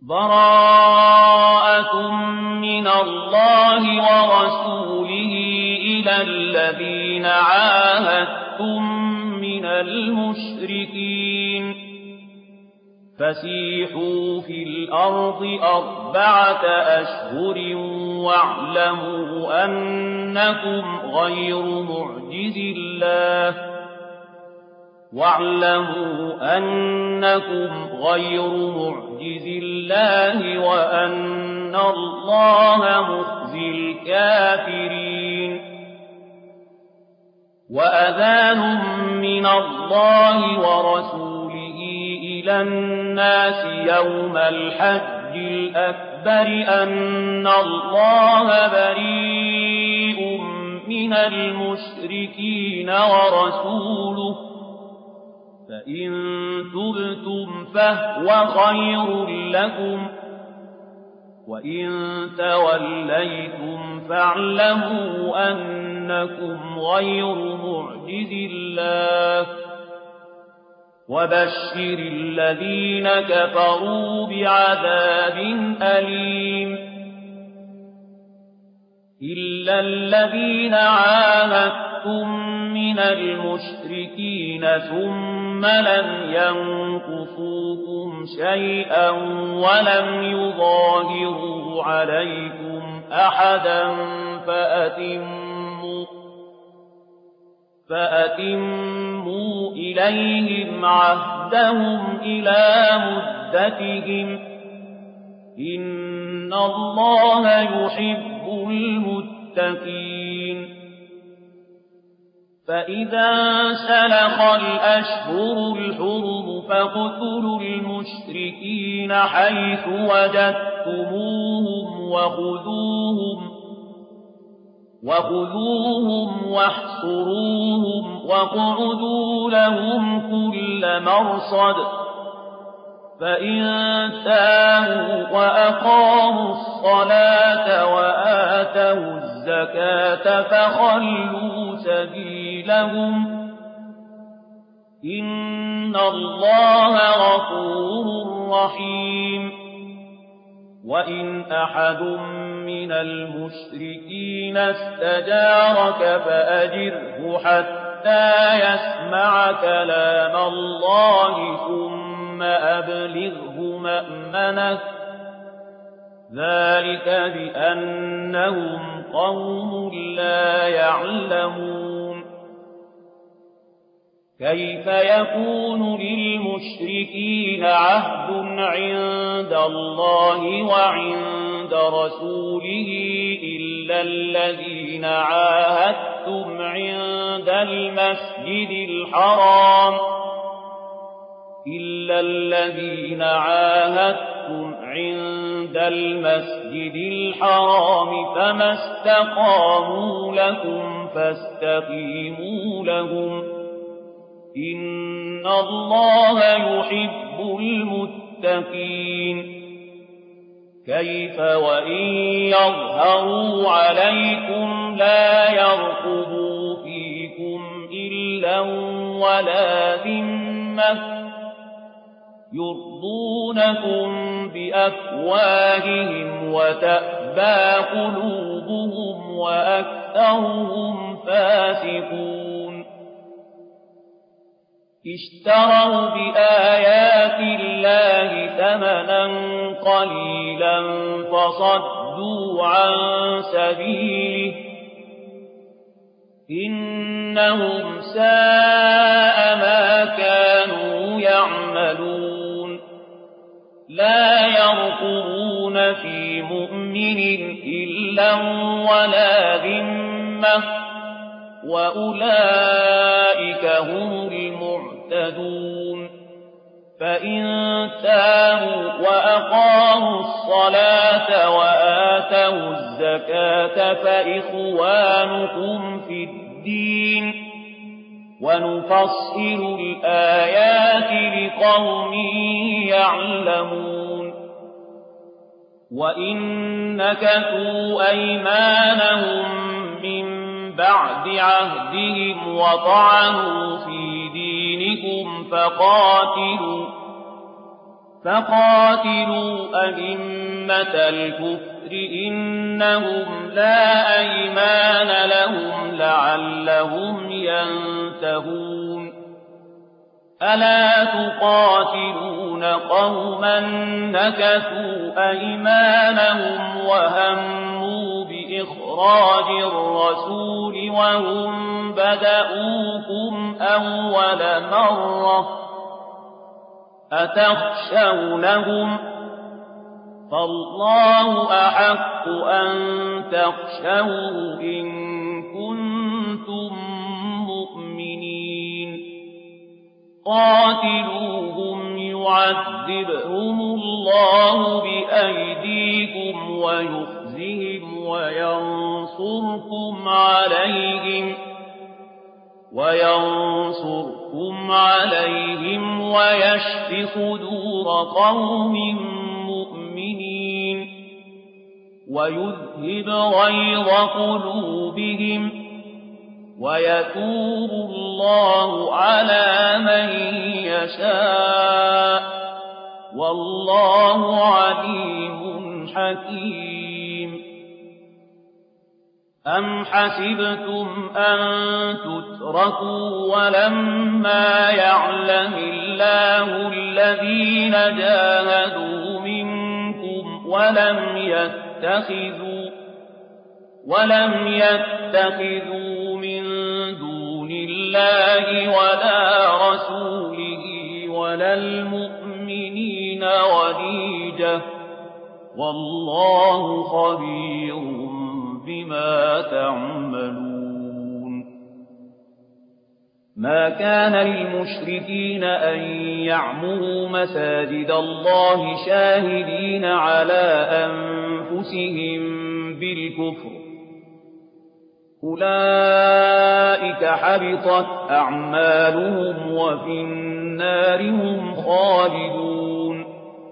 براءة من الله ورسوله إلى الذين عاهدتم من المشركين فسيحوا في الأرض 4 أشهر واعلموا أنكم غير معجز الله وأن الله مخزي الكافرين وأذان من الله ورسوله إلى الناس يوم الحج الأكبر أن الله بريء من المشركين ورسوله فإن تبتم فهو خير لكم وإن توليتم فاعلموا أنكم غير معجز الله وبشر الذين كفروا بعذاب أليم إلا الذين عاهدتم من المشركين ثم لم ينقصوكم شيئا ولم يظاهروا عليكم أحدا فأتموا إليهم عهدهم إلى مدتهم إن الله يحب المتقين فإذا سلخ الأشهر الحرم فاقتلوا المشركين حيث وجدتموهم وخذوهم واحصروهم واقعدوا لهم كل مرصد فإن تابوا وأقاموا الصلاة وآتوا الزكاة فخلوا سبيلهم إن الله غفور رحيم وإن أحد من المشركين استجارك فأجره حتى يسمع كلام الله ثم أبلغه مأمنه ذلك بأنهم قوم لا يعلمون كيف يكون للمشركين عهد عند الله وعند رسوله إلا الذين عاهدتم عند المسجد الحرام فما استقاموا لكم فاستقيموا لهم إن الله يحب المتقين كيف وإن يظهروا عليكم لا يرقبوا فيكم إلا ولا ذمة يرضونكم بأفواههم وتأبى قلوبهم وأكثرهم فاسقون اشتروا بآيات الله ثمنا قليلا فصدوا عن سبيله إنهم ساء ما كانوا يعملون لا يرقبون في مؤمن إلا ولا ذمة وأولئك هم المعتدون فإن تابوا وأقاموا الصلاة وآتوا الزكاة فإخوانكم في الدين ونفصل الآيات لقوم يعلمون وإن نكثوا أيمانهم من بعد عهدهم وطعنوا في دينكم فقاتلوا أئمة الكفر إنهم لا أيمان لهم لعلهم ينتهون ألا تقاتلون قوما نكثوا أيمانهم وهموا بإخراج الرسول وهم بدؤوكم أول مرة أتخشونهم فالله أحق أن تخشوه إن كنتم مؤمنين قاتلوهم يعذبهم الله بأيديكم ويخزهم وينصركم عليهم ويشف صدور قوم مؤمنين ويذهب غيظ قلوبهم ويتوب الله على من يشاء والله عليم حكيم أم حسبتم أن تتركوا ولما يعلم الله الذين جاهدوا منكم ولم يتخذوا من دون الله ولا رسوله ولا المؤمنين وليجة والله خبير بما تعملون ما كان للمشركين أن يعمروا مساجد الله شاهدين على أنفسهم بالكفر أولئك حبطت أعمالهم وفي النار هم خالدون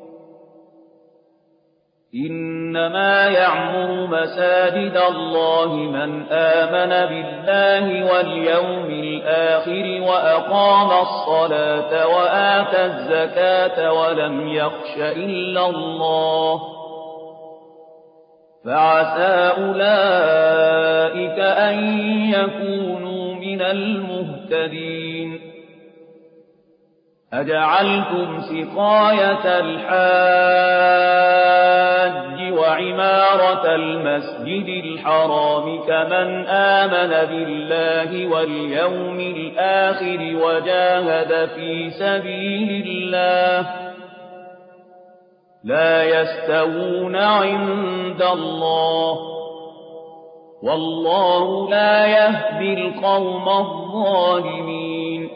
إنما يعمر مساجد الله من آمن بالله واليوم الآخر وأقام الصلاة وآتى الزكاة ولم يخش إلا الله فعسى أولئك أن يكونوا من المهتدين أجعلتم سقاية الحاج وعمارة المسجد الحرام كمن آمن بالله واليوم الآخر وجاهد في سبيل الله لا يستوون عند الله والله لا يهدي القوم الظالمين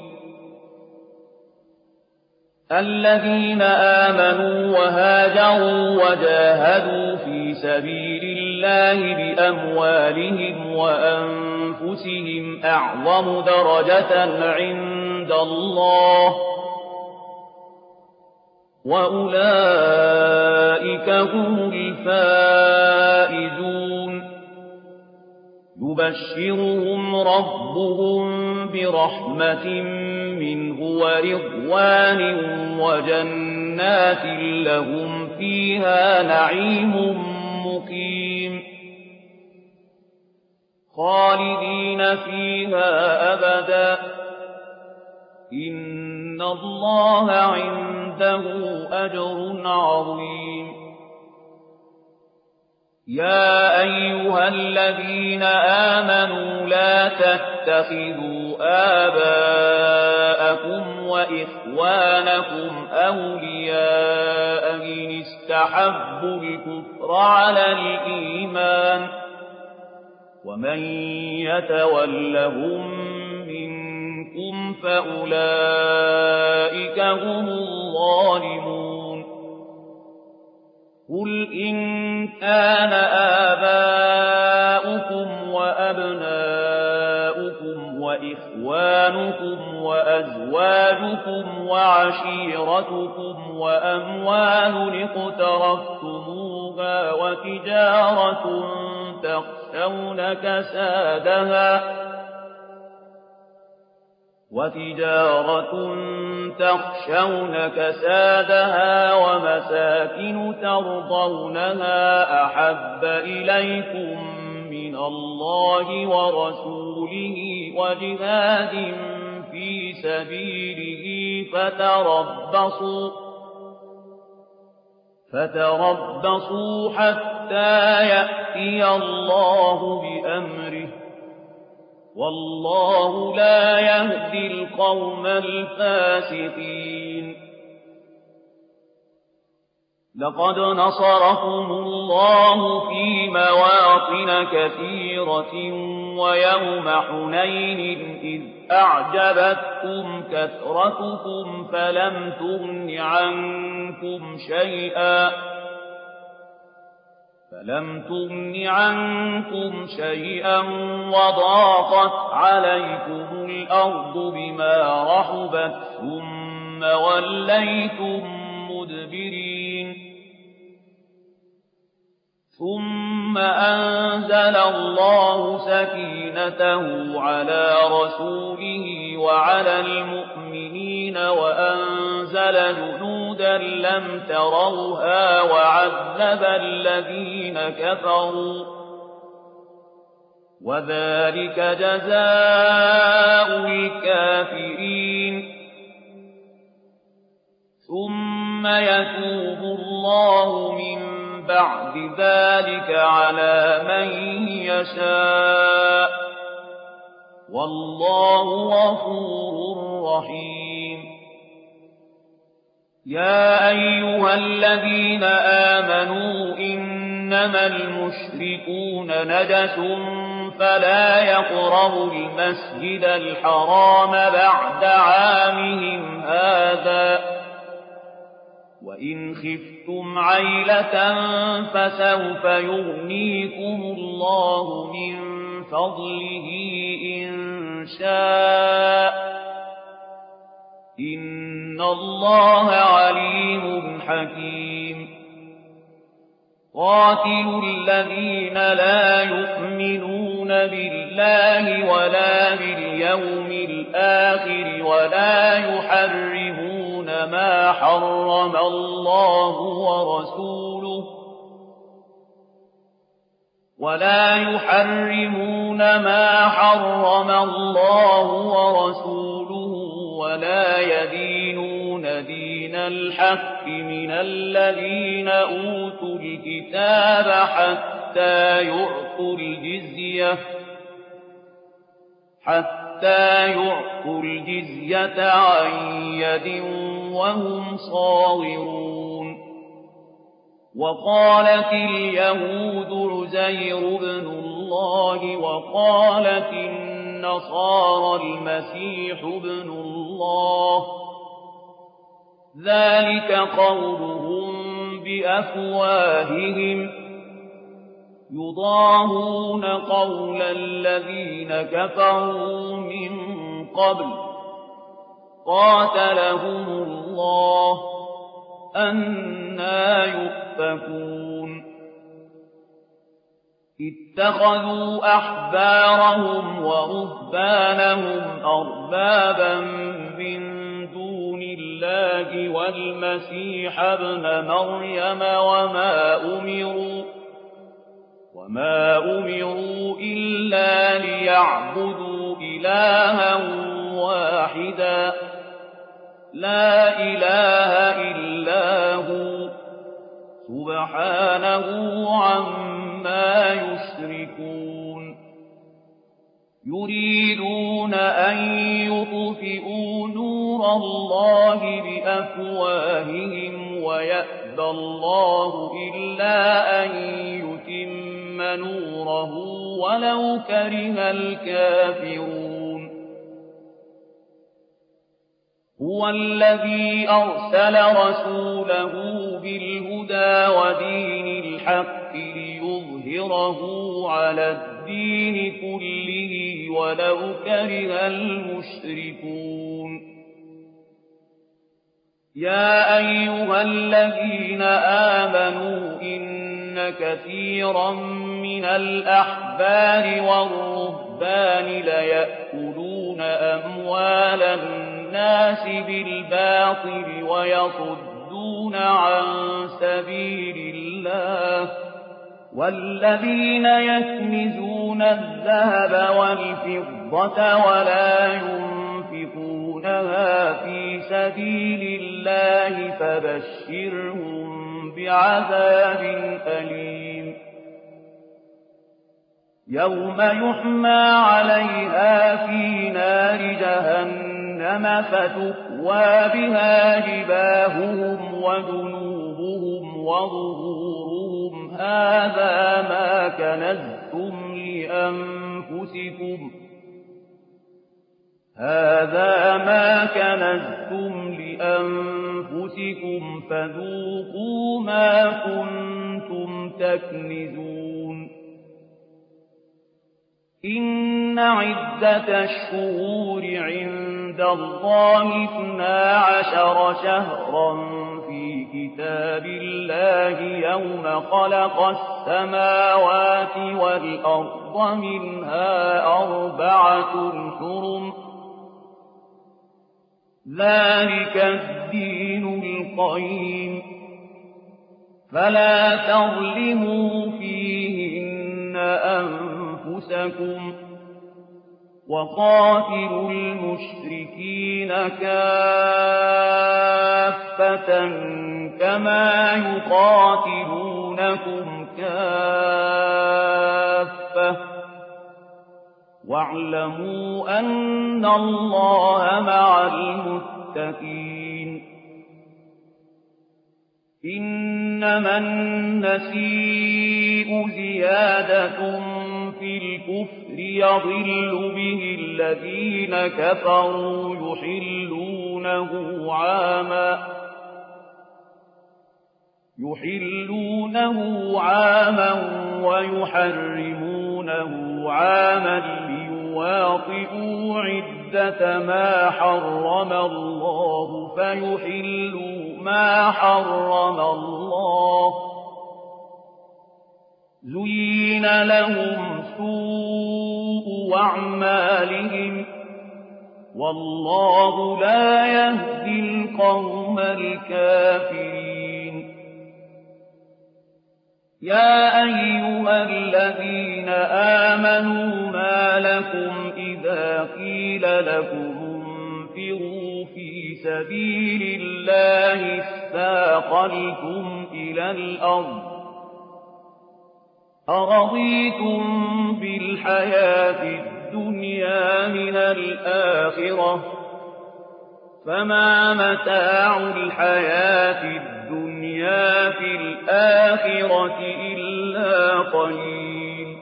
الذين آمنوا وهاجروا وجاهدوا في سبيل الله بأموالهم وأنفسهم أعظم درجة عند الله وأولئك هم الفائزون يبشرهم ربهم برحمة منه ورضوان وجنات لهم فيها نعيم مقيم خالدين فيها أبدا إن الله عنده أجر عظيم يا أيها الذين آمنوا لا تتخذوا آباءكم وإخوانكم أولياء إن استحبوا الكفر على الإيمان ومن يتولهم منكم فأولئك هم الظالمون قل إن كان آباؤكم وأبناؤكم وإخوانكم وأزواجكم وعشيرتكم وأموال اقترفتموها وتجارة تخشون كسادها وتجارة تخشون كسادها ومساكن ترضونها أحب إليكم من الله ورسوله وجهاد في سبيله فتربصوا حتى يأتي الله بأمره والله لا يهدي القوم الفاسقين لقد نصركم الله في مواطن كثيرة ويوم حنين إذ أعجبتكم كثرتكم فلم تغن عنكم شيئا وضاقت عليكم الأرض بما رحبت ثم وليتم مدبرين ثم أنزل الله سكينته على رسوله وعلى المؤمنين وأنزل جنودا لم تروها وعذب الذين كفروا وذلك جزاء الكافرين ثم يتوب الله من بعد ذلك على من يشاء والله غفور رحيم يا أيها الذين آمنوا إنما المشركون نجس فلا يقربوا المسجد الحرام بعد عامهم هذا وإن خفتم عيلة فسوف يغنيكم الله من فضله إن شاء إن الله عليم حكيم قاتلوا الذين لا يؤمنون بالله ولا باليوم الآخر ما حرم الله ورسوله ولا يحرمون ما حرم الله ورسوله ولا يدينون دين الحق من الذين أوتوا الكتاب حتى يعطوا الجزية عن يد وهم صاغرون وقالت اليهود عزير بن الله وقالت النصارى المسيح ابن الله ذلك قولهم بأفواههم يضاهون قول الذين كفروا من قبل قاتلهم الله أنى يؤفكون اتخذوا أحبارهم ورهبانهم أربابا من دون الله والمسيح ابن مريم وما أمروا إلا ليعبدوا إلها واحدا لا إله إلا هو سبحانه عما يشركون يريدون أن يطفئوا نور الله بأفواههم ويأبى الله إلا أن يتم نوره ولو كره الكافرون هو الذي أرسل رسوله بالهدى ودين الحق ليظهره على الدين كله ولو كره المشركون يا أيها الذين آمنوا إن كثيرا من الأحبار والرهبان ليأكلون يأكلون أموال الناس بالباطل ويصدون عن سبيل الله والذين يكنزون الذهب والفضة ولا ينفقونها في سبيل الله فبشرهم بعذاب أليم يوم يحمى عليها في نار جهنم فتكوى بها جباههم وجنوبهم وظهورهم هذا ما كنزتم لأنفسكم فذوقوا ما كنتم تكنزون إن عدة الشهور عند الله 12 شهرا في كتاب الله يوم خلق السماوات والأرض منها 4 حرم ذلك الدين القيم فلا تظلموا فيهن أنفسكم وقاتلوا المشركين كافة كما يقاتلونكم كافة واعلموا أن الله مع المتقين إنما النسيء زيادة في الكفر يضل به الذين كفروا يحلونه عاما ويحرمونه عاما ليواطئوا عدة ما حرم الله فيحلوا ما حرم الله زين لهم سوء أعمالهم والله لا يهدي القوم الكافرين يا أيها الذين آمنوا ما لكم إذا قيل لكم انفروا في سبيل الله اثاقلتم إلى الأرض أرضيتم بالحياة الدنيا من الآخرة فما متاع الحياة الدنيا في الآخرة إلا قليل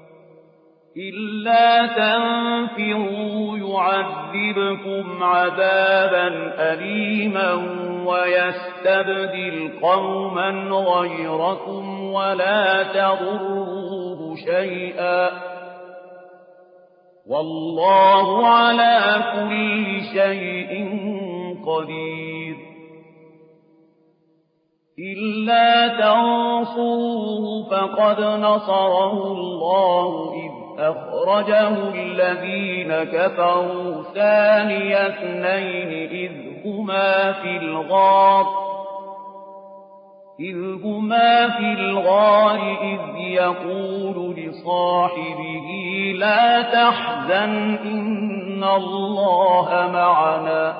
إلا تنفروا يعذبكم عذابا أليما ويستبدل قوما غيركم ولا تضروه شيئا والله على كل شيء قدير إلا تنصروه فقد نصره الله إذ أخرجه الذين كفروا ثاني اثنين إذ هما في الغار إذ يقول لصاحبه لا تحزن إن الله معنا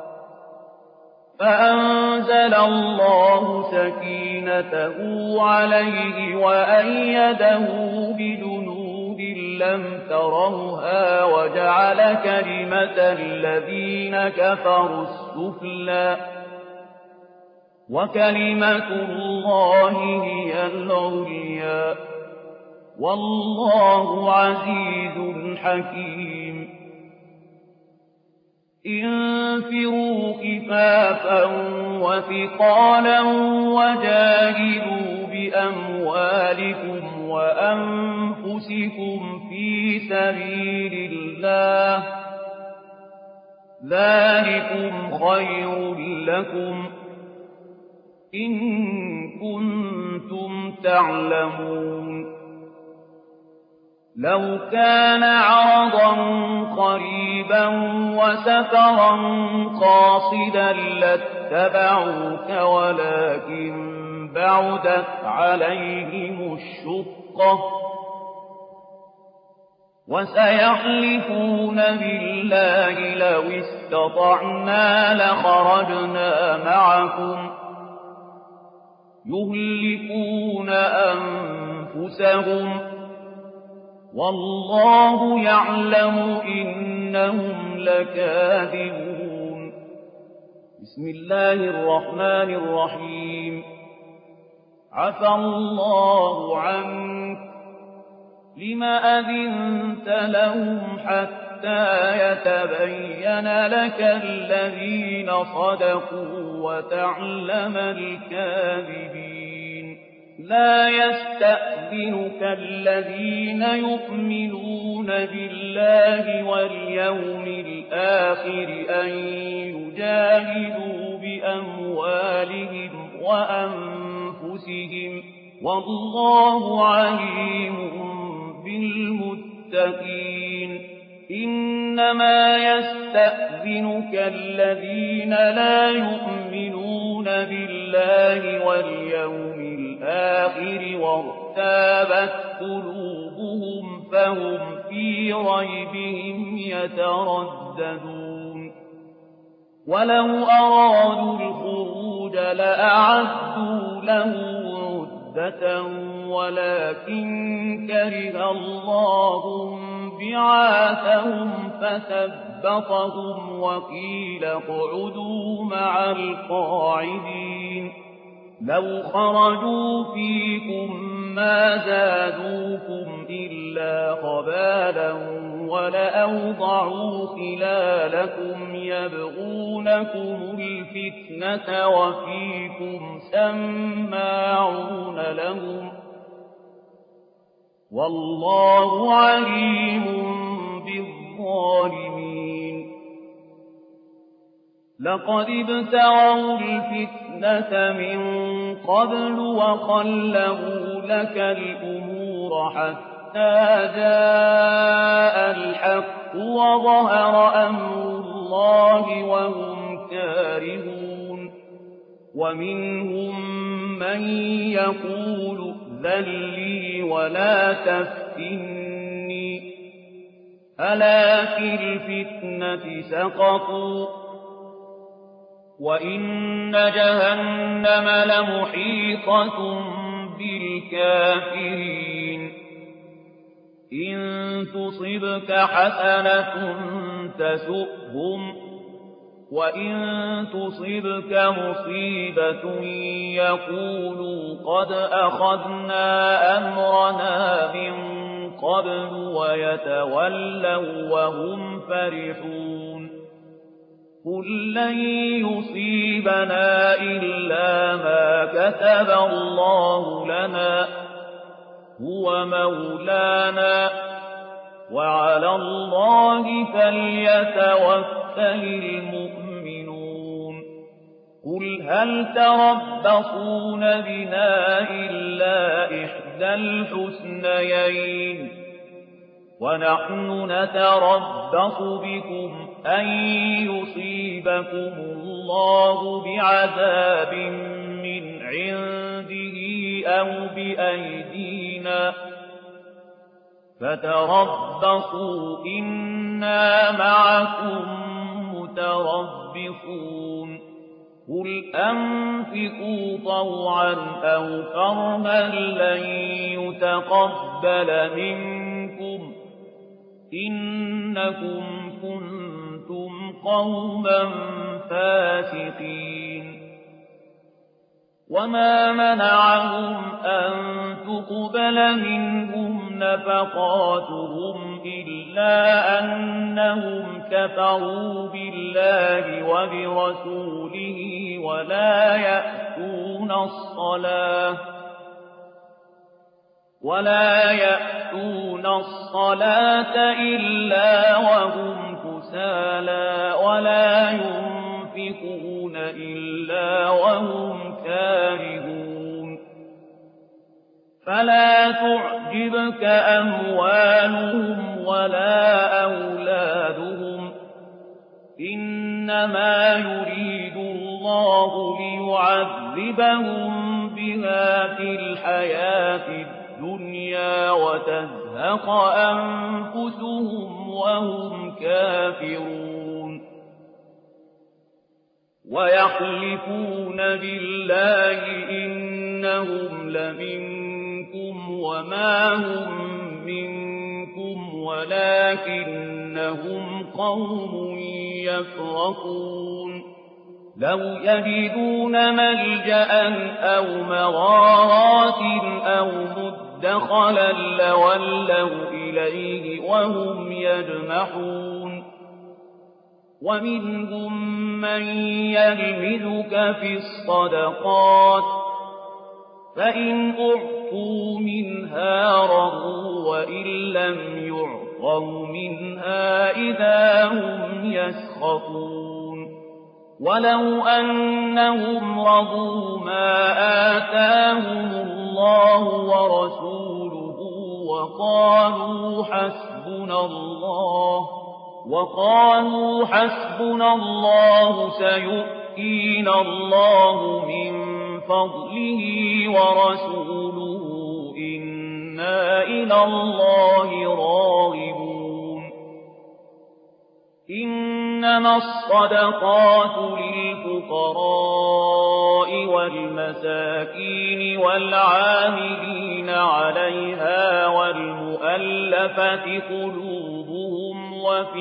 فأنزل الله سكينته عليه وأيده بجنود لم تروها وجعل كلمة الذين كفروا السفلى وكلمة الله هي العليا والله عزيز حكيم انفروا خفافا وثقالا وجاهدوا بأموالكم وأنفسكم في سبيل الله ذلكم خير لكم إن كنتم تعلمون لو كان عرضا قريبا وسفرا قاصدا لاتبعوك ولكن بعدت عليهم الشقة وسيحلفون بالله لو استطعنا لخرجنا معكم يهلكون أنفسهم والله يعلم إنهم لكاذبون. بسم الله الرحمن الرحيم. عفى الله عنك لم أذنت لهم حتى يتبين لك الذين صدقوا وتعلم الكاذبين. لا يستأذنك الذين يؤمنون بالله واليوم الآخر أن يجاهدوا بأموالهم وأنفسهم والله عليم بالمتقين. إنما يستأذنك الذين لا يؤمنون بالله واليوم الآخر وارتابت قلوبهم فهم في ريبهم يترددون. ولو أرادوا الخروج لأعدوا له عدة ولكن كره الله بعاثهم فثبطهم وقيل اقعدوا مع القاعدين. لو خرجوا فيكم ما زادوكم إلا خبالا ولأوضعوا خلالكم يبغونكم الفتنة وفيكم سماعون لهم والله عليم بالظالمين. لقد ابتغوا الفتنة من قبل وقلبوا لك الأمور حتى جاء الحق وظهر أمر الله وهم كارهون. ومنهم من يقول ائذن لي ولا تفتني ألا في الفتنة سقطوا وإن جهنم لمحيطة بالكافرين. إن تصبك حسنة تسؤهم وإن تصبك مصيبة يقولوا قد أخذنا أمرنا من قبل ويتولوا وهم فرحون. قل لن يصيبنا إلا ما كتب الله لنا هو مولانا وعلى الله فليتوكل المؤمنون. قل هل تربصون بنا إلا إحدى الحسنيين ونحن نتربص بكم أن يصيبكم الله بعذاب من عنده أو بأيدينا فتربصوا إنا معكم متربصون. قل أنفقوا طوعا أو كرها لن يتقبل منكم إنكم كنتم قوما فاسقين. وما منعهم أن تقبل منهم نفقاتهم إلا أنهم كفروا بالله وبرسوله ولا يأتون الصلاة إلا وهم كسالى ولا ينفقون إلا وهم كارهون. فلا تعجبك أموالهم ولا أولادهم إنما يريد الله ليعذبهم بها في الحياة الدنيا وتزهق أنفسهم وهم كافرون ويحلفون بالله إنهم لمنكم وما هم منكم ولكنهم قوم يفرقون لو يجدون ملجأ أو مغارات أو مدخلا لولوا إليه وهم يجمحون ومنهم من يلمزك في الصدقات فإن أعطوا منها رضوا وإن لم يعطوا منها إذا هم يسخطون ولو أنهم رضوا ما آتاهم الله ورسوله وقالوا حسبنا الله سيؤتينا الله من فضله ورسوله إنا إلى الله راغبون إنما الصدقات للفقراء والمساكين والعاملين عليها والمؤلفة قلوبهم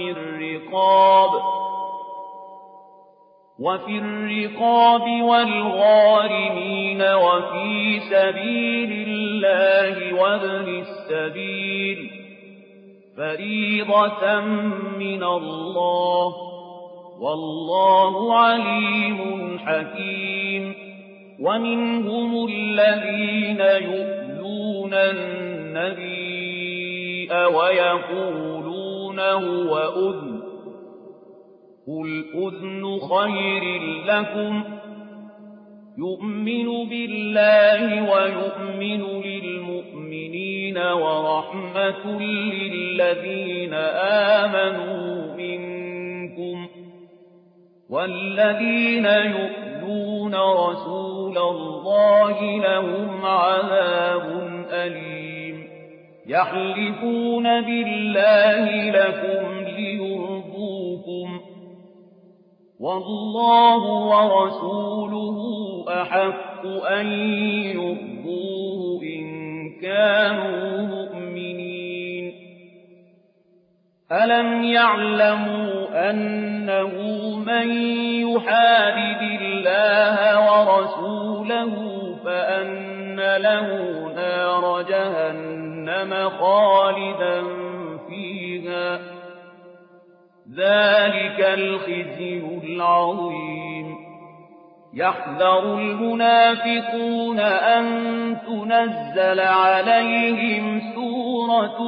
وفي الرقاب والغارمين وفي سبيل الله وابن السبيل فريضة من الله والله عليم حكيم ومنهم الذين يؤذون النبي ويقولون هو أذن قل أذن خير لكم يؤمن بالله ويؤمن للمؤمنين ورحمة للذين آمنوا منكم والذين يؤذون رسول الله لهم عذاب أليم يحلفون بالله لكم ليرضوكم والله ورسوله أحق أن يرضوه إن كانوا مؤمنين ألم يعلموا أنه من يحادد الله ورسوله فأن له نار جهنم خالدا فيها ذلك الخزي العظيم يحذر المنافقون أن تنزل عليهم سورة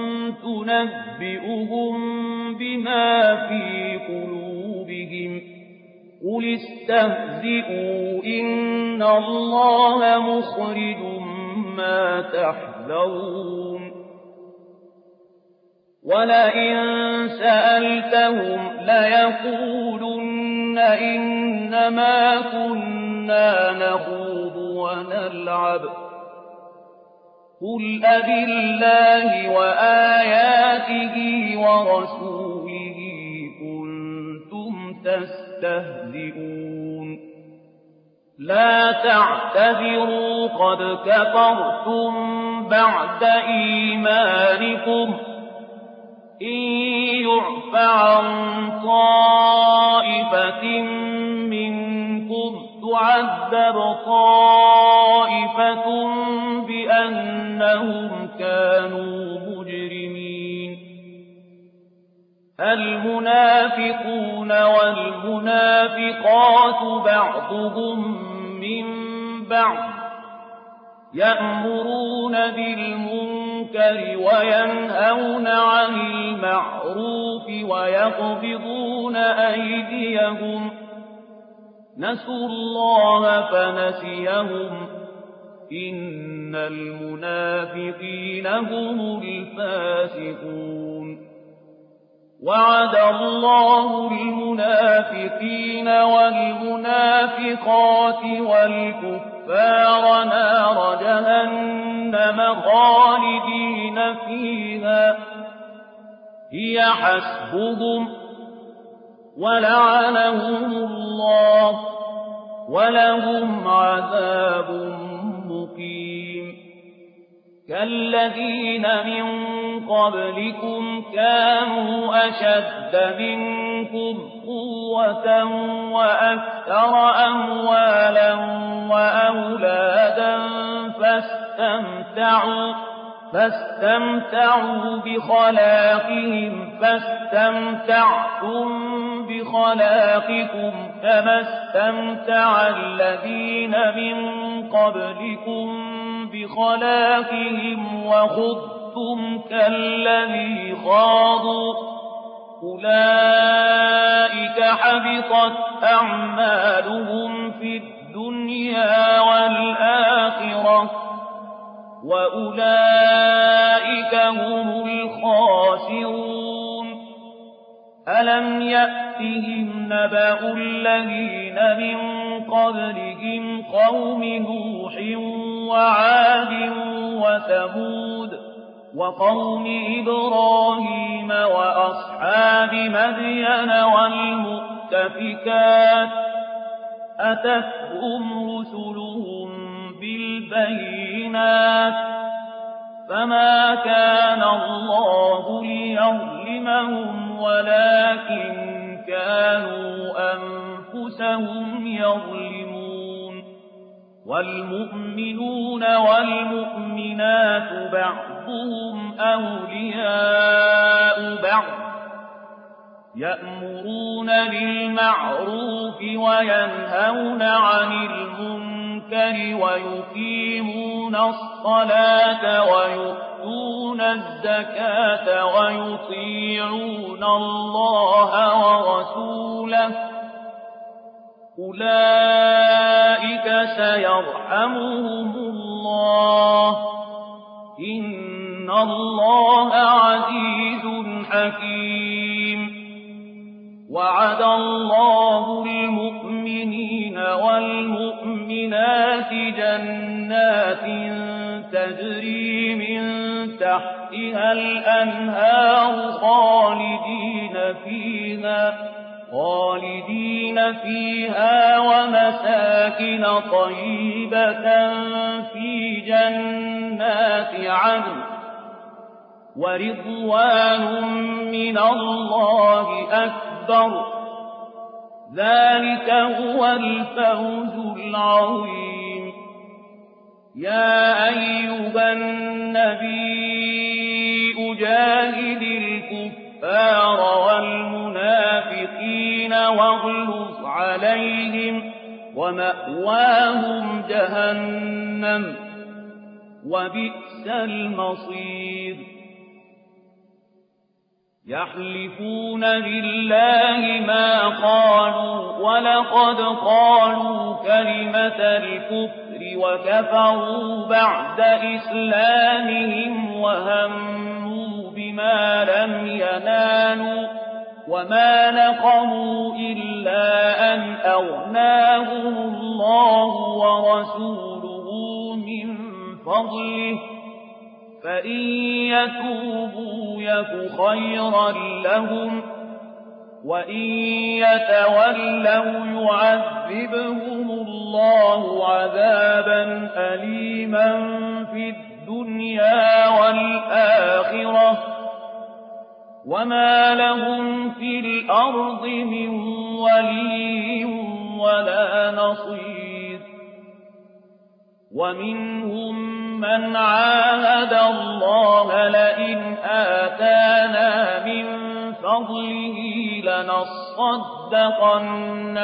تنبئهم بما في قلوبهم قل استهزئوا إن الله مخرج ما تحذرون ولئن سألتهم ليقولن إنما كنا نخوض ونلعب قل أبالله وآياته ورسوله كنتم تستهزئون لا تعتذروا قد كفرتم بعد إيمانكم إن يعف عن طائفة منكم تعذب طائفة بأنهم كانوا مجرمين المنافقون والمنافقات بعضهم من بعض يأمرون بالمنكر وينهون عن المعروف ويقبضون أيديهم نسوا الله فنسيهم إن المنافقين هم الفاسقون وعد الله المنافقين والمنافقات والكفار نار جهنم خالدين فيها هي حسبهم ولعنهم الله ولهم عذاب مقيم كالذين من قبلكم كانوا أشد منكم قوة وأكثر أموالا وأولادا فاستمتعوا بخلاقهم فاستمتعتم بخلاقكم كما استمتع الذين من قبلكم بخلاقهم وخضتم كالذي خاضوا أولئك حبطت أعمالهم في الدنيا والآخرة وأولئك هم الخاسرون ألم يأتهم نبأ الذين من قبلهم قوم نوح وعاد وثمود وقوم إبراهيم وأصحاب مدين والمؤتفكات أتتهم رسلهم بالبينات فما كان الله ليظلمهم ولكن كانوا أنفسهم يظلمون والمؤمنون والمؤمنات بعضهم أولياء بعض يأمرون بالمعروف وينهون عن المنكر ويقيمون الصلاة ويؤتون الزكاة ويطيعون الله ورسوله أولئك سيرحمهم الله إن الله عزيز حكيم وعد الله المؤمنين والمؤمنات جنات تجري من تحتها الأنهار خالدين فيها ومساكن طيبة في جنات عدن ورضوان من الله أكبر ذلك هو الفوز العظيم يا أيها النبي جاهد الكفار والمنافقين واغلظ عليهم ومأواهم جهنم وبئس المصير يحلفون بالله ما قالوا ولقد قالوا كلمة الكفر وكفروا بعد إسلامهم وهموا بما لم ينالوا وما نقموا إلا أن أغناهم الله ورسوله من فضله فإن يتوبوا يك خيرا لهم وإن يتولوا يعذبهم الله عذابا أليما في الدنيا والآخرة وما لهم في الأرض من ولي ولا نصير ومنهم من عاهد الله لئن آتانا من فضله لنصدقن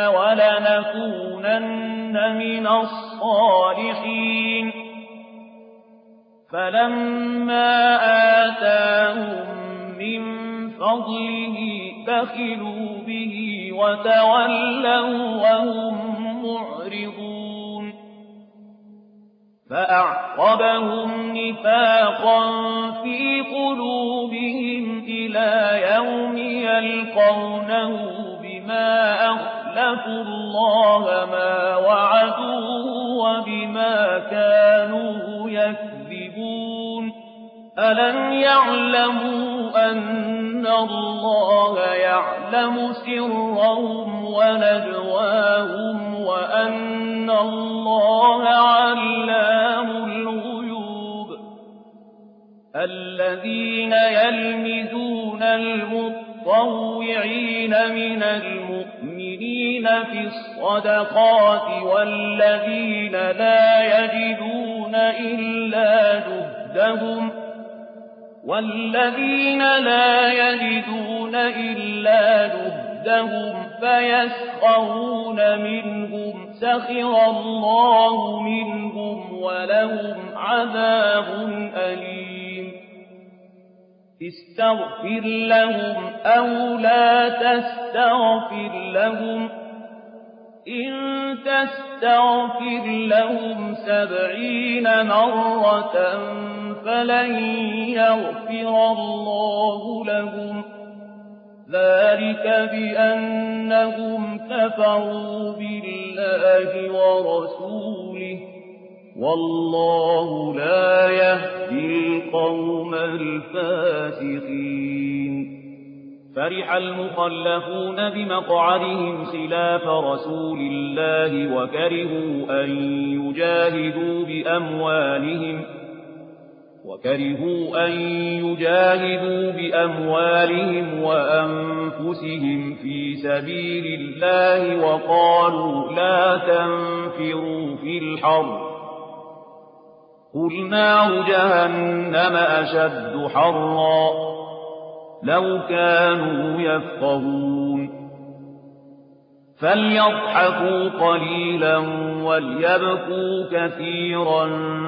ولنكونن من الصالحين فلما آتاهم من فضله بخلوا به وتولوا وهم معرضون فأعقبهم نفاقا في قلوبهم إلى يوم يلقونه بما أخلفوا الله ما وعدوه وبما كانوا يكذبون ألم يعلموا أن الله يعلم سرهم ونجواهم وأن الله علام الغيوب الذين يلمزون المطوعين من المؤمنين في الصدقات والذين لا يجدون إلا جهدهم فيسخرون منهم سخر الله منهم ولهم عذاب أليم استغفر لهم أو لا تستغفر لهم إن تستغفر لهم 70 مرة فلن يغفر الله لهم ذلك بأنهم كفروا بالله ورسوله والله لا يهدي القوم الفاسقين فرح المخلفون بمقعدهم خلاف رسول الله وكرهوا أن يجاهدوا بأموالهم وأنفسهم في سبيل الله وقالوا لا تنفروا في الحر قل نار جهنم أشد حرا لو كانوا يفقهون فليضحكوا قليلا وليبكوا كثيرا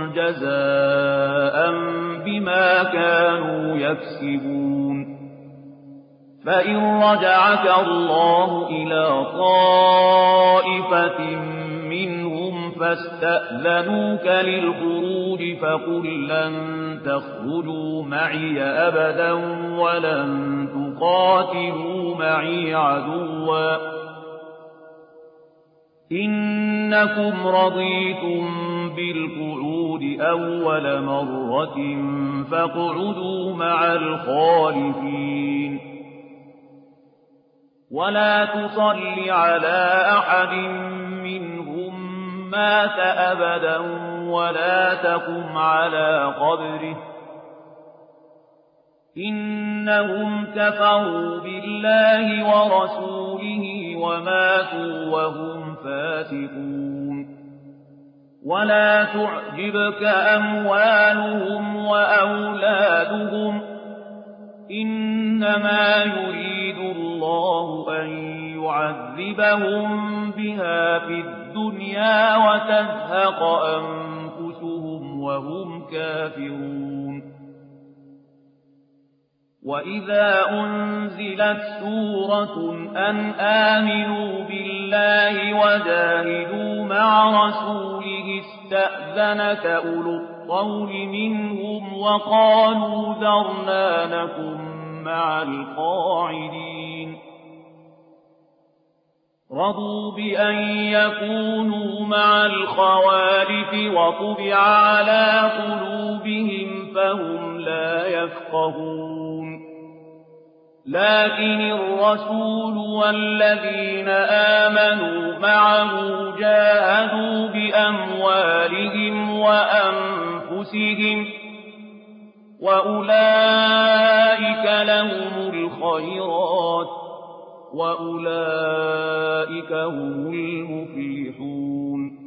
جزاء بما كانوا يكسبون فإن رجعك الله إلى طائفة منهم فاستأذنوك للخروج فقل لن تخرجوا معي أبدا ولن تقاتلوا معي عدوا إنكم رضيتم بالقعود أول مرة فاقعدوا مع الخالفين ولا تصل على أحد منهم مات أبدا ولا تقم على قبره إنهم كفروا بالله ورسوله وماتوا وهم فاسقون ولا تعجبك أموالهم وأولادهم إنما يريد الله أن يعذبهم بها في الدنيا وتزهق أنفسهم وهم كافرون وإذا أنزلت سورة أن آمنوا بالله وجاهدوا مع رسوله استأذنك أولو الطول منهم وقالوا ذرنا نكن مع القاعدين رضوا بأن يكونوا مع الخوالف وطبع على قلوبهم فهم لا يفقهون لكن الرسول والذين آمنوا معه جاهدوا بأموالهم وأنفسهم وأولئك لهم الخيرات وأولئك هم المفلحون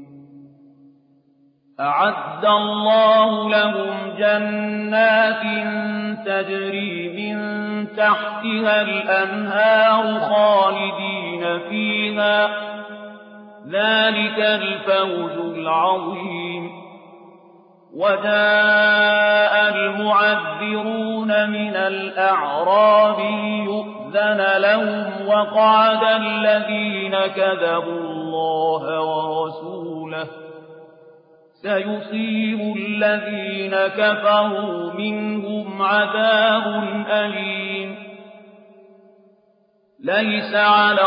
أعد الله لهم جنات تجري من تحتها الأنهار خالدين فيها ذلك الفوز العظيم وجاء المعذرون من الأعراب يؤذن لهم وقعد الذين كذبوا الله ورسوله سيصيب الذين كفروا منهم عذاب أليم ليس على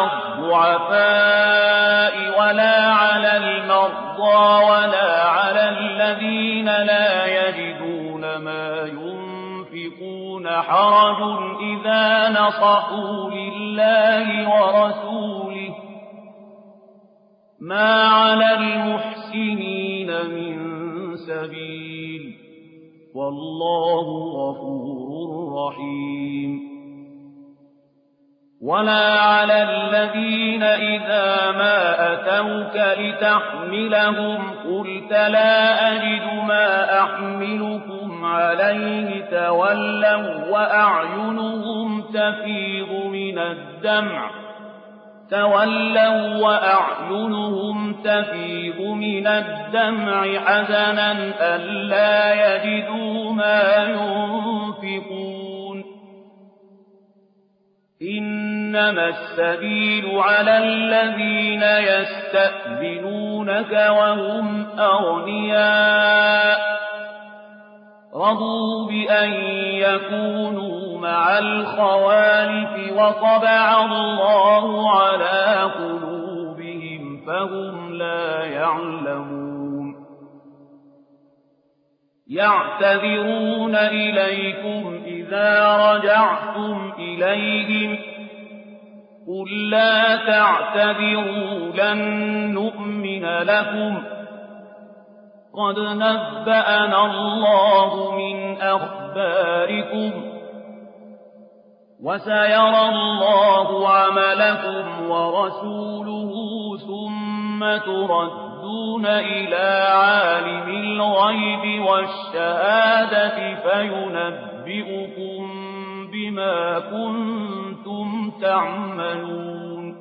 الضعفاء ولا على المرضى ولا على الذين لا يجدون ما ينفقون حرج إذا نصحوا لله ورسوله ما على المحسنين من سبيل والله غفور رحيم ولا على الذين إذا ما أتوك لتحملهم قلت لا أجد ما أحملكم عليه تولوا وأعينهم تفيض من الدمع حزنا ألا يجدوا ما ينفقون إنما السبيل على الذين يستأذنونك وهم أغنياء رضوا بأن يكونوا مع الخوالف وطبع الله على قلوبهم فهم لا يعلمون يعتذرون إليكم إذا رجعتم إليهم قل لا تعتذروا لن نؤمن لكم قد نبأنا الله من أخباركم وسيرى الله عملكم ورسوله ثم تردون إلى عالم الغيب والشهادة فينبئكم بما كنتم تعملون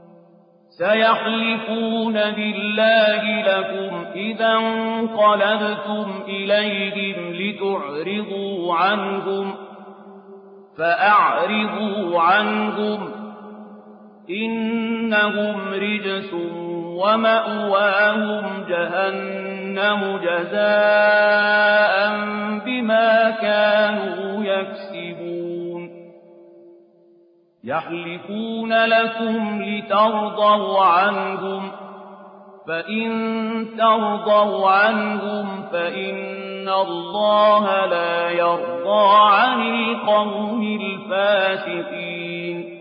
سيحلفون بالله لكم إذا انقلبتم إليهم لتعرضوا عنهم فأعرضوا عنهم إنهم رجس ومأواهم جهنم جزاء بما كانوا يكسبون يحلفون لكم لترضوا عنهم فإن ترضوا عنهم فإن الله لا يرضى عن القوم الفاسقين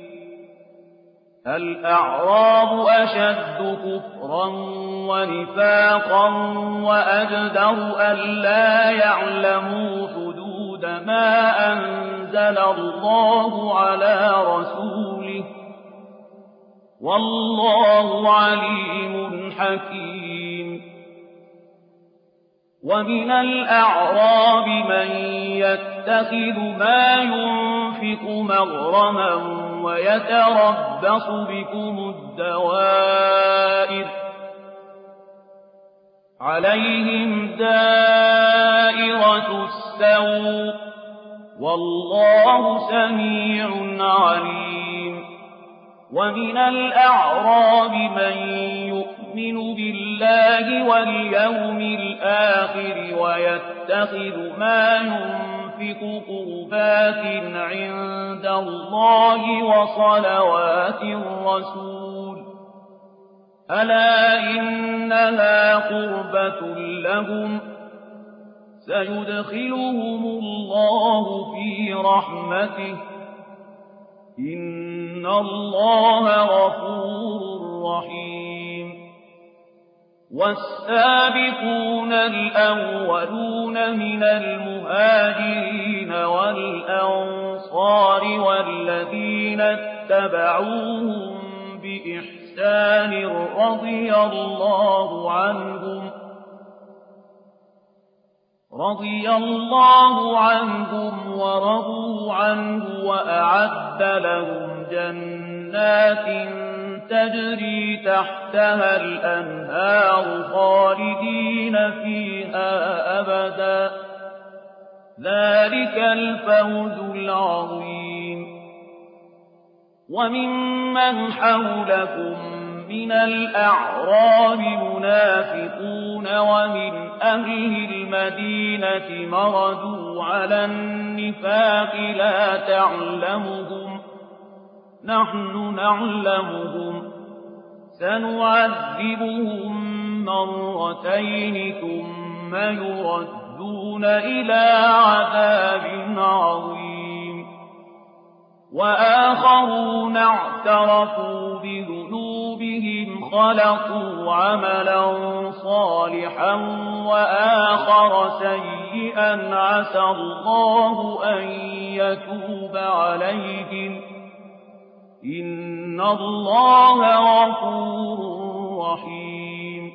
الأعراب أشد كفرا ونفاقا وأجدر ألا يعلموا حدود ما أنزل الله على رسوله والله عليم حكيم ومن الأعراب من يتخذ ما ينفق مغرما ويتربص بكم الدوائر عليهم دائرة السوء والله سميع عليم ومن الأعراب من يؤمن بالله واليوم الآخر ويتخذ ما ينفق قربات عند الله وصلوات الرسول ألا إنها قربة لهم سيدخلهم الله في رحمته إن الله غفور رحيم والسابقون الأولون من المهاجرين والأنصار والذين اتبعوهم بإحسان رضي الله عنهم ورضوا عنه وأعد لهم جنات تجري تحتها الأنهار خالدين فيها أبدا ذلك الفوز العظيم وممن حولكم من الأعراب منافقون ومن أهل المدينة مردوا على النفاق لا تعلمهم نحن نعلمهم سنعذبهم مرتين ثم يردون إلى عذاب عظيم وآخرون اعترفوا بذنوبهم خلقوا عملا صالحا وآخر سيئا عسى الله أن يتوب عليهم إن الله غفور رحيم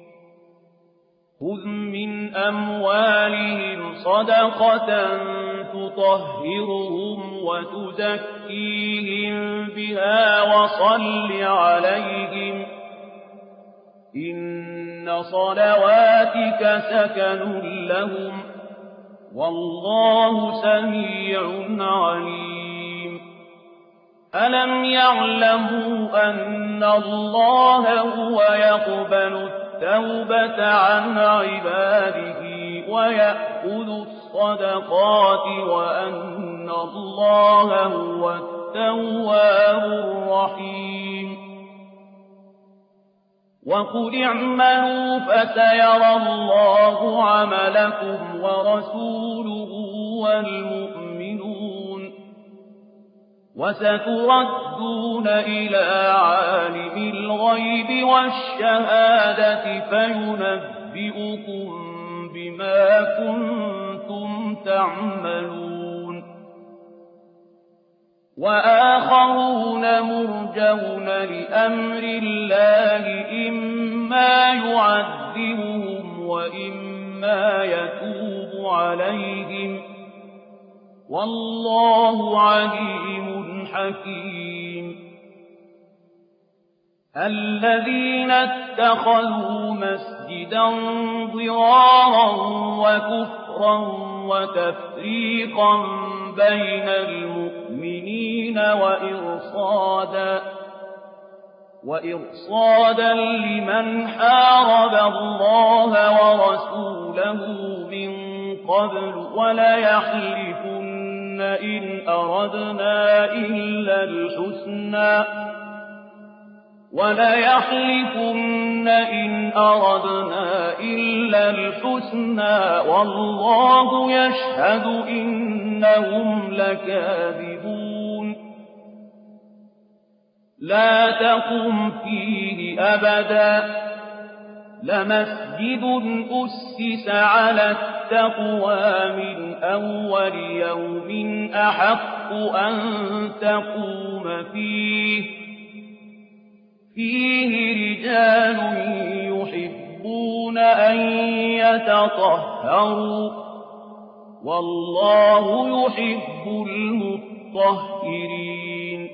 خذ من أموالهم صدقة تطهرهم وتزكيهم بها وصل عليهم إن صلواتك سكن لهم والله سميع عليم ألم يعلموا أن الله هو يقبل التوبة عن عباده ويأخذ الصدقات وأن الله هو التواب الرحيم وقل اعملوا فسيرى الله عملكم ورسوله والمؤمنون وستردون إلى عالم الغيب والشهادة فينبئكم بما كنتم تعملون وآخرون مرجون لأمر الله إما يعذبهم وإما يتوب عليهم والله عليم حكيم الذين اتخذوا مسجدا ضرارا وكفرا وتفريقا بين المؤمنين وإرصادا لمن حارب الله ورسوله من قبل وليحلفن إن أردنا إلا الحسنى والله يشهد إنهم لكاذبون لا تقم فيه أبدا لمسجد أسس على التقوى من أول يوم أحق أن تقوم فيه رجال يحبون أن يتطهروا والله يحب المطهرين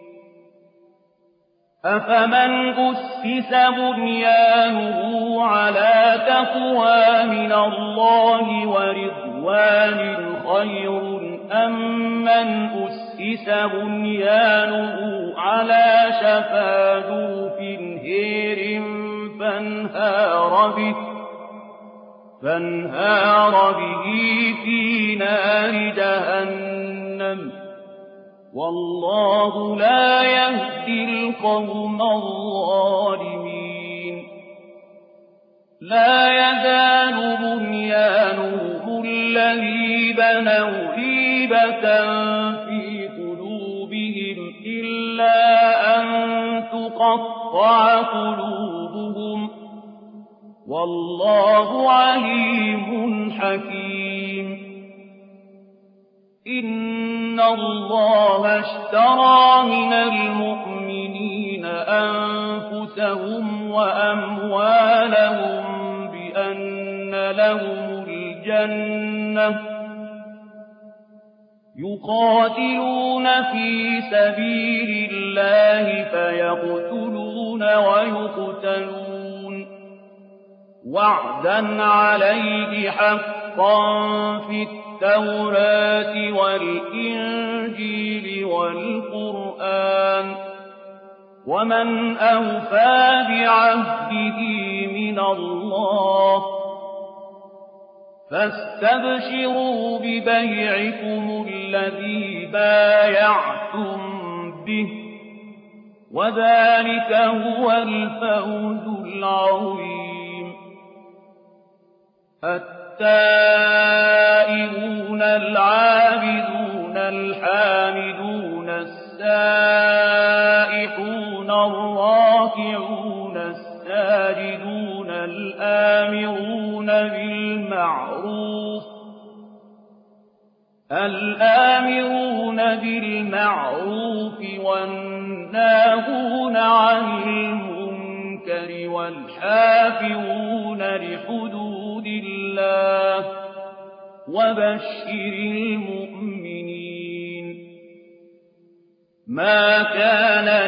أفمن أسس بنيانه على تقوى من الله ورضوان خير أم من أسس بنيانه على شفا جرف هير فانهار به في نار جهنم والله لا يهدي القوم الظالمين لا يزال بنيانهم الذي بنوا ريبة في قلوبهم إلا أن تقطع قلوبهم والله عليم حكيم إن الله اشترى من المؤمنين أنفسهم وأموالهم بأن لهم الجنة يقاتلون في سبيل الله فيقتلون ويقتلون وعدا عليه حقا في التوراة والإنجيل والقرآن ومن أوفى بعهده من الله فاستبشروا ببيعكم الذي بايعتم به وذلك هو الفوز العظيم التائبون العابدون الحامدون السائحون الراكعون الساجدون الآمرون بالمعروف والناهون عن المنكر والحافظون لحدود الله وبشر المؤمنين ما كان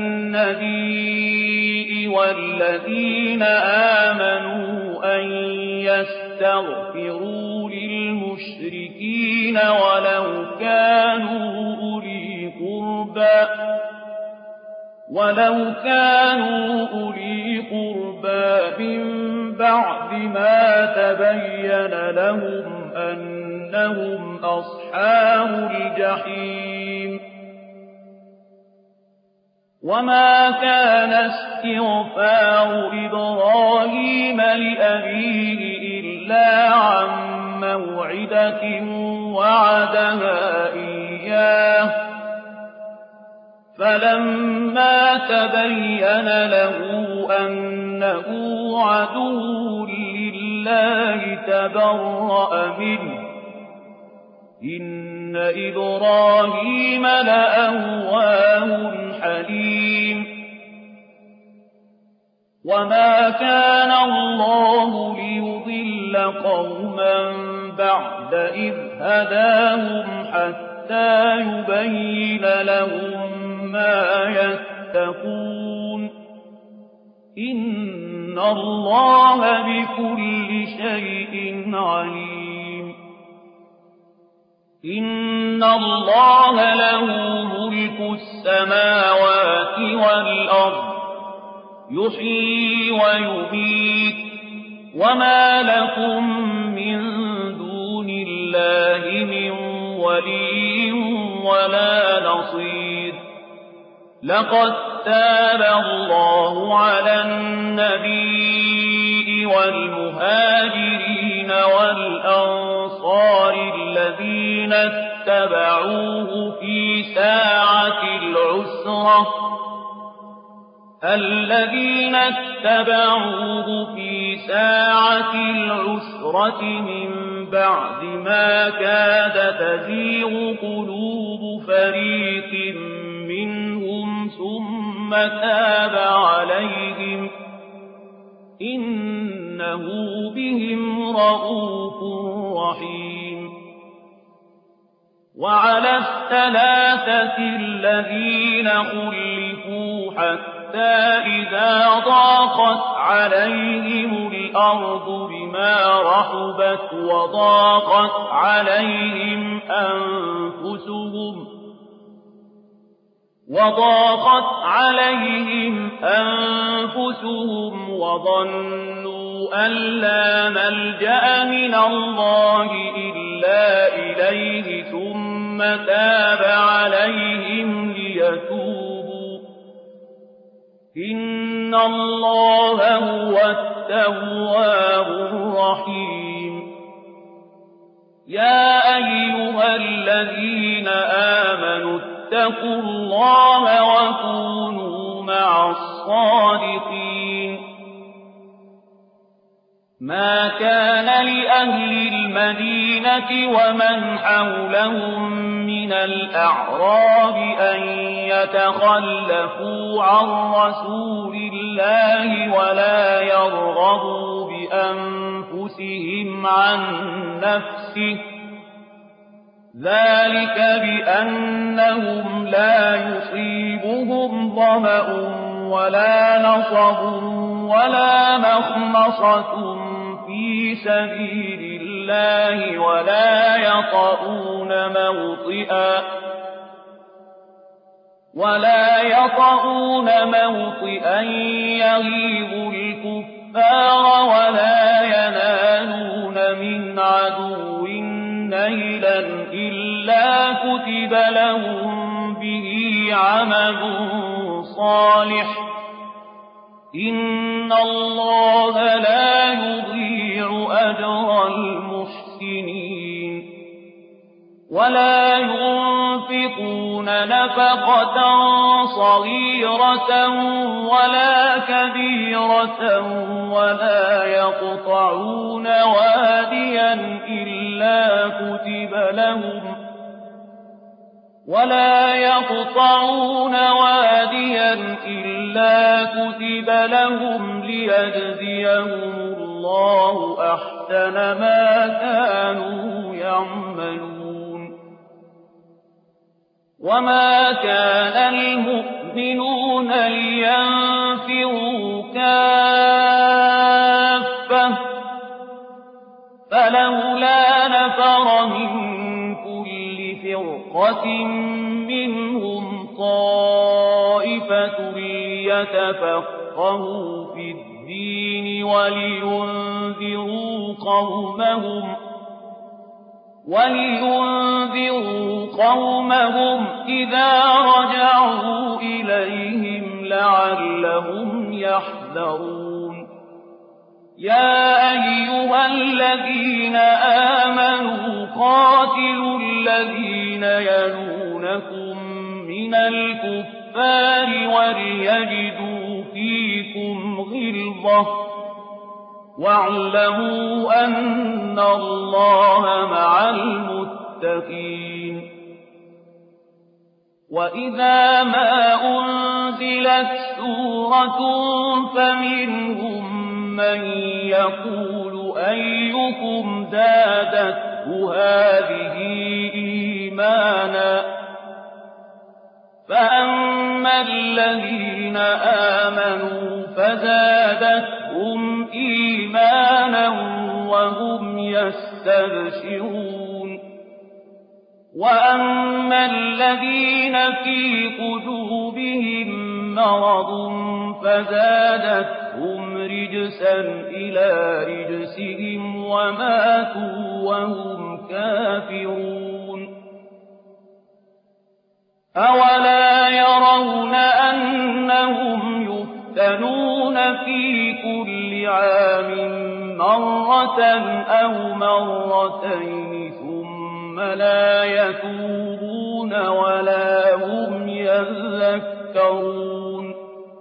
للنبي والذين آمنوا أن يستغفروا للمشركين ولو كانوا أولي قربى من بعد ما تبين لهم أنهم أصحاب الجحيم وما كان استغفار إبراهيم لأبيه إلا عن موعدة وعدها إياه فلما تبين له أنه عدو لله تبرأ منه إن إبراهيم لأواه حليم وما كان الله ليضل قوما بعد إذ هداهم حتى يبين لهم ما يتقون إن الله بكل شيء عليم إن الله له ملك السماوات والأرض يحيي ويميت وما لكم من دون الله من ولي ولا نصير لقد تاب الله على النبي والمهاجرين والأنصار الذين اتبعوه في ساعة العسرة من بعد ما كاد تزيغ قلوب فريق منهم ثم تاب عليهم إنه بهم رءوف رحيم وعلى الثلاثة الذين خلفوا حتى إذا ضاقت عليهم الأرض بما رحبت وضاقت عليهم أنفسهم وظنوا أن لا ملجأ من الله إلا إليه ثم تاب عليهم ليتوبوا إن الله هو التواب الرحيم يا أيها الذين آمنوا اتقوا الله وكونوا مع الصادقين ما كان لأهل المدينة ومن حولهم من الأعراب أن يتخلفوا عن رسول الله ولا يرغبوا بأنفسهم عن نفسه ذلك بأنهم لا يصيبهم ظمأ ولا نصب ولا مخمصة في سبيل الله ولا يطؤون موطئا يغيظ الكفار ولا ينالون من عدو نيلا إلا كتب لهم به عمل صالح إن الله لا يضيع أجر المحسنين ولا ينفقون نفقة صغيرة ولا كبيرة ولا يقطعون واديا إلا كتب لهم ليجزيهم الله أحسن ما كانوا يعملون وما كان المؤمنون لينفروا كافة فلولا نفر من كل فرقة منهم طائفة ليتفقهوا في الدين ولينذروا قومهم إذا رجعوا إليهم لعلهم يحذرون يا أيها الذين آمنوا قاتلوا الذين يلونكم من الكفار وليجدوا فيكم غلظة واعلموا أن الله مع المتقين وإذا ما أنزلت سورة فمنهم من يقول أيكم زادته هذه إيمانا فأما الذين آمنوا فزادتهم إيمانا وهم يستبشرون وأما الذين في قلوبهم مرض فزادتهم رجسا إلى رجسهم وماتوا وهم كافرون أولا يرون أنهم يفتنون في كل عام مرة أو مرتين ثم لا يتوبون ولا هم يذكرون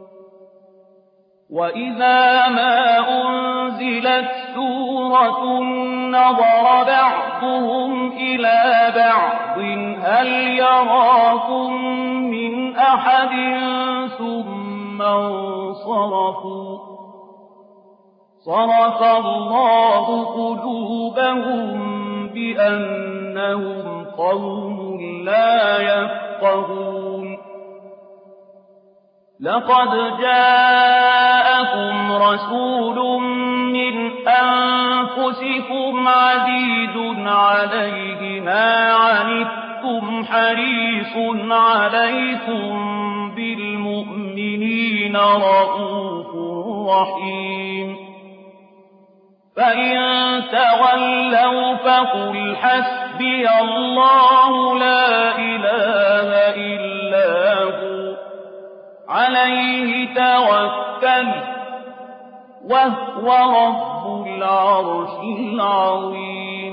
وإذا ما أنزلت سورة نظر بعضهم إلى بعض هل يراكم من أحد ثم انصرفوا صرف الله قلوبهم بأنهم قوم لا يفقهون لقد جاءكم رسول من أنفسكم عزيز عليه ما عنتم حريص عليكم بالمؤمنين رءوف رحيم فإن تولوا فقل حسبي الله لا إله إلا هو عليه توكل وهو رب العرش العظيم